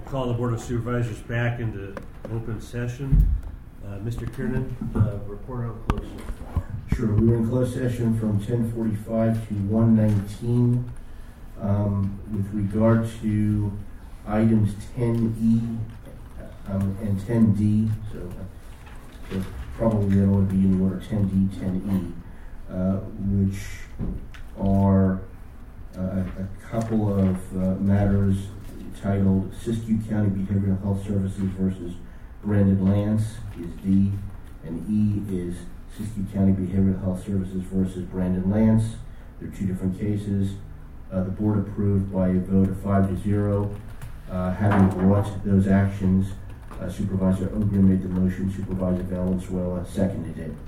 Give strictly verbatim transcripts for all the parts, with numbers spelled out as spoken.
Call the Board of Supervisors back into open session. Uh, Mister Kiernan, uh, report on closed session. Sure. We were in closed session from ten forty-five to one nineteen. Um, with regard to items ten E um, and ten D, so, so probably that would be in order ten D, ten E, uh, which are uh, a couple of uh, matters titled Siskiyou County Behavioral Health Services versus Brandon Lance is D, and E is Siskiyou County Behavioral Health Services versus Brandon Lance. They're two different cases. Uh, the board approved by a vote of five to zero. Uh, having brought those actions, uh, Supervisor Ogren made the motion, Supervisor Valenzuela seconded it.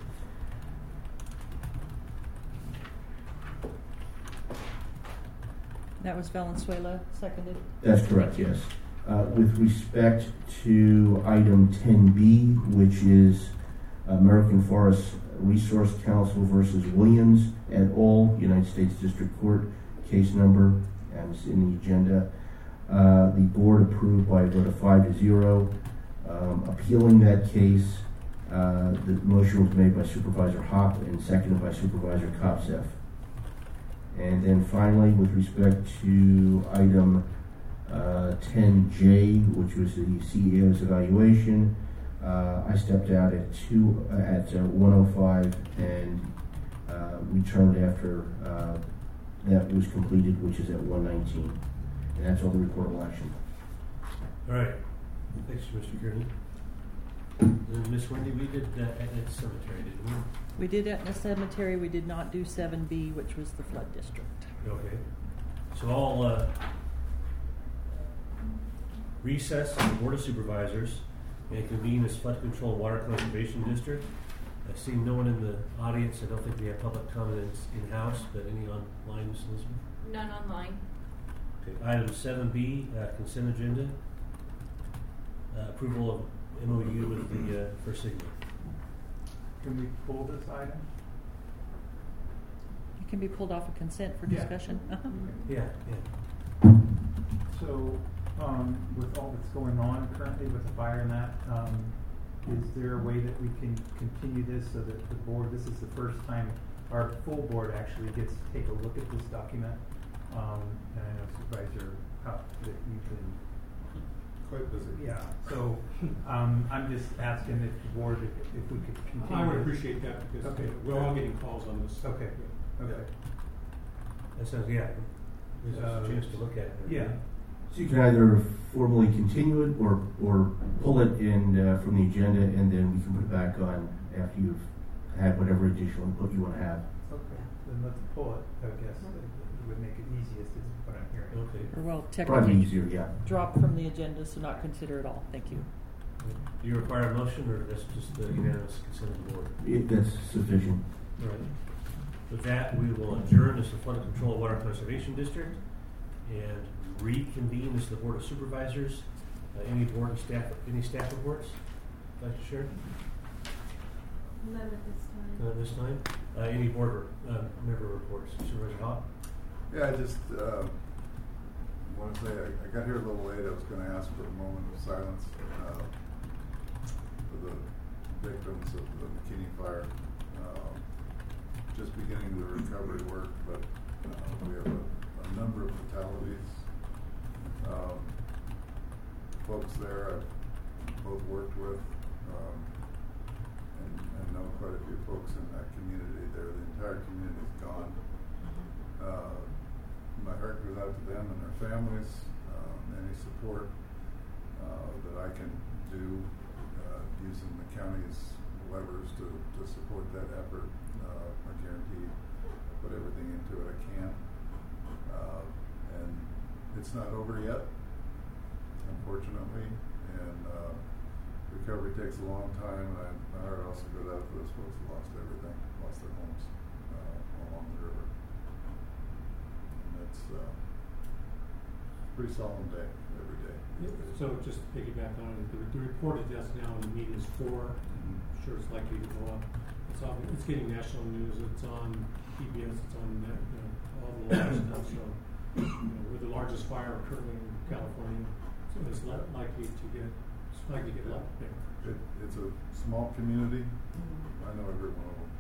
That was Valenzuela, seconded? That's correct, yes. Uh, with respect to item ten B, which is American Forest Resource Council versus Williams et al., United States District Court, case number, and it's in the agenda. Uh, the board approved by a vote of five to zero. Um, appealing that case, uh, the motion was made by Supervisor Hopp and seconded by Supervisor Kopseff. And then finally, with respect to item uh, ten J, which was the C E O's evaluation, uh, I stepped out at two uh, at uh, one oh five and uh, returned after uh, that was completed, which is at one nineteen. And that's all the reportable action. All right. Thanks, Mister Kearney. And Miss Wendy, we did that at the cemetery, didn't we? We did it in the cemetery. We did not do seven B, which was the flood district. Okay. So I'll uh, recess the Board of Supervisors and convene as Flood Control and Water Conservation District. I see no one in the audience. I don't think we have public comments in-house, but any online, Miz Elizabeth? None online. Okay. Item seven B, uh, consent agenda. Uh, approval of M O U with the uh, First Signal. Can we pull this item? It can be pulled off of consent for Yeah. discussion. Uh-huh. Yeah, yeah. So, um, with all that's going on currently with the fire and that, um, is there a way that we can continue this so that the board, this is the first time our full board actually gets to take a look at this document? Um, and I know Supervisor Huff that you can. Quite busy. Yeah, so um, I'm just asking if the board, if, if we could continue. I would appreciate that because Okay. we're all getting calls on this. Okay, okay. That sounds, yeah. Gives us Uh, a chance to look at it. Yeah. So you can either formally continue it or or pull it in uh, from the agenda, and then we can put it back on after you've had whatever additional input you want to have. Okay, then let's pull it, I guess. It would make it easiest is what I'm hearing. Okay. Or well, Probably technically easier, yeah. drop from the agenda, so not consider at all. Thank you. Do you require a motion, or that's just the unanimous consent of the board? It, that's sufficient. All right. With that, we will adjourn as the Flood Control and Water Conservation District and reconvene as the Board of Supervisors. Uh, any board and staff, any staff reports you'd like to share? None at this time. None at this time. Uh, any board uh, member reports? Supervisor Hott? Yeah, I just uh, want to say I, I got here a little late. I was going to ask for a moment of silence uh, for the victims of the McKinney fire. Uh, just beginning the recovery work, but uh, we have a, a number of fatalities. Um, folks there I've both worked with um, and, and know quite a few folks in that community there. The entire community is gone. Uh, my heart goes out to them and their families. Um, any support uh, that I can do uh, using the county's levers to, to support that effort, uh, I guarantee I'll put everything into it I can. Uh, and it's not over yet, unfortunately, and uh, recovery takes a long time. And I, my heart also goes out to those folks who lost everything, lost their homes uh, along the river. And it's uh, a pretty solemn day every day. So just to piggyback on it, the, the report is just now in the meeting is four. I'm sure it's likely to go up. It's on, it's getting national news. It's on P B S. It's on net, you know, all the large stuff. So you know, we're the largest fire currently in California. So as is li- likely to get, it's likely to get a lot bigger. It, it's a small community. I know every one of them.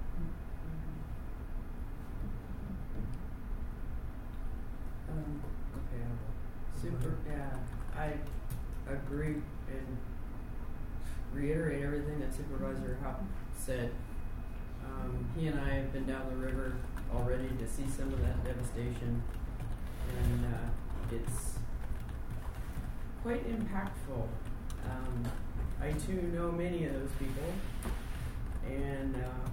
Um, okay, I'll- super, yeah, I agree and reiterate everything that Supervisor Hop said. Um, he and I have been down the river already to see some of that devastation, and, uh, it's quite impactful. Um, I too know many of those people, and, uh,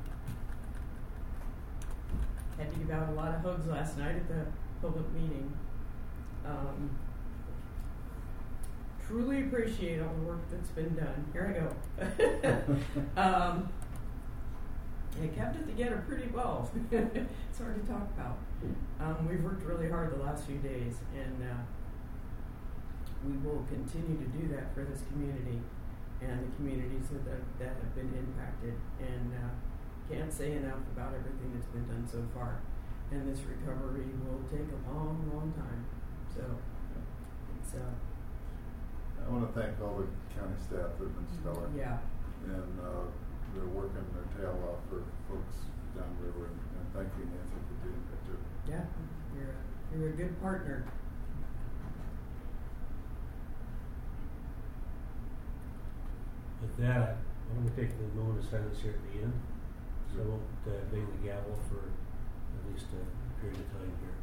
had to give out a lot of hugs last night at the public meeting. Um, truly appreciate all the work that's been done. Here I go. um, they kept it together pretty well. It's hard to talk about. Um, we've worked really hard the last few days, and uh, we will continue to do that for this community and the communities that, that, that have been impacted. And uh, can't say enough about everything that's been done so far. And this recovery will take a long, long time. So, it's, uh, I want to thank all the county staff that have been stellar. yeah. And uh, they're working their tail off for folks downriver. And, and thank you, Nancy, for doing that too. Yeah, you're a, you're a good partner. With that, I'm going to take the moment of silence here at the end. So I won't uh, bang the gavel for at least a period of time here.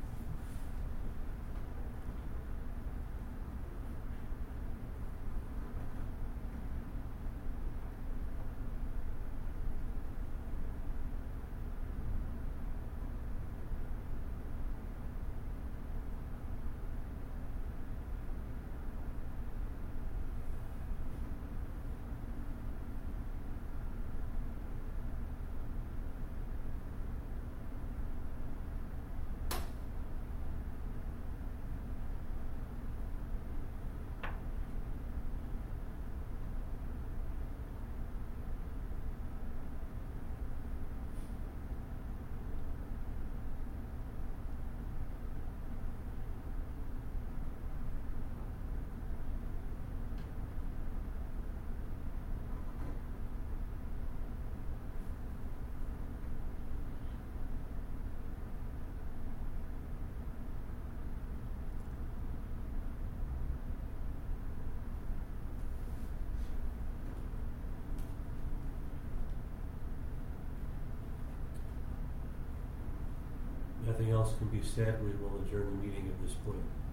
Nothing else can be said. We will adjourn the meeting at this point.